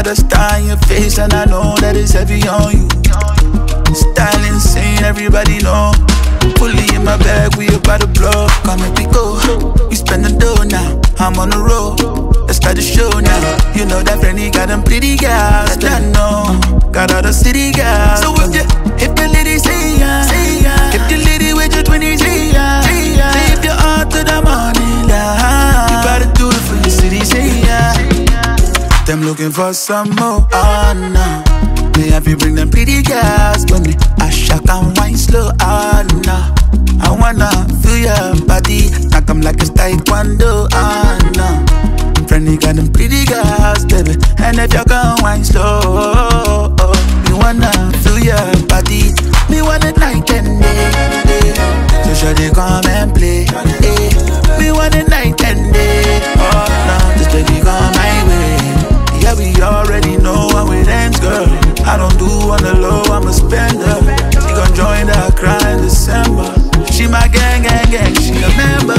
got a star in your face, and I know that it's heavy on you. Style insane, everybody know. Fully in my bag, we about to blow. Come make me go. We spend the dough now. I'm on the road. Let's start the show now. You know that Frenny got them pretty girls. That I know. Got all the city girls. So if the lady say yeah, say yeah. If the lady with your 20, say yeah, say yeah. Say if you're out to the morning light, you gotta do it for your city, say yeah. Them looking for some more, oh no. Me have you bring them pretty girls with me. I shock and wine slow, oh no. I wanna feel your body, knock 'em like it's taekwondo, oh no. Friendly got them pretty girls, baby. And if you gon' wine slow, me wanna feel your body. Me want it night and day. So sure they come and play. Me want it night and day. Oh no, this baby come my way. Yeah, we already know how it ends, girl. I don't do on the low, I'm a spender. You gon' join that cry in December. She my gang, she a member.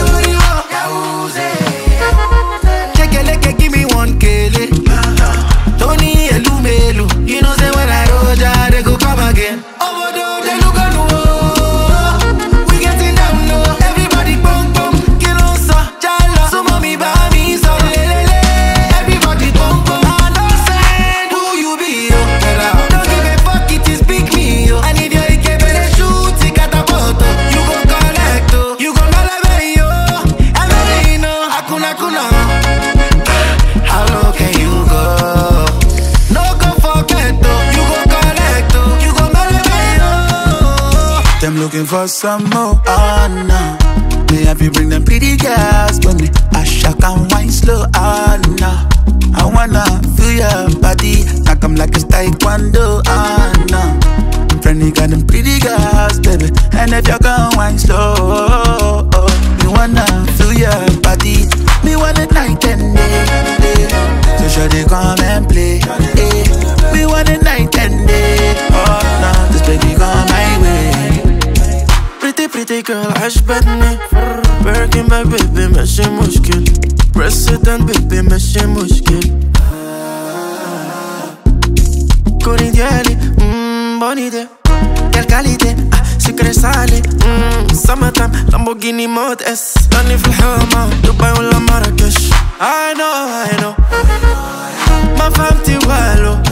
Give me one kele. Tony Elumelu. You know say when I roll down, they go come again. Overdo, they look at no. We getting down low. Everybody boom boom. Get on so jala. So mommy buy me so lelele. Everybody boom boom. Understand who you be, yo. Don't give a fuck, it is big me, yo. I need your ikebele shoot, it got a photo. You gon' collect, oh. You gon' malave, yo. And then you know, akuna kuna. How low can you go? No go forget though. You go collect though. You go marry oh. Them looking for some more. Oh no. Me have you bring them pretty girls with me. I shock and wine slow. Oh no. I wanna feel your body, knock 'em like it's taekwondo. Oh no. Friendly got them pretty girls, baby. And if you gon' wine slow, me wanna feel your body. Me want it night and day. So sure they come and play. Me want it night and day. Oh no, this baby come my way. Pretty girl عجبتني. Birkin bag baby ماشي مشكل. President baby ماشي مشكل. كوري ديالي بوني دي. Quelle qualité سكر سالي. Summertime Lamborghini مود اس. راني في الحومة دبي ولا مراكش. I know ما فهمتي والو.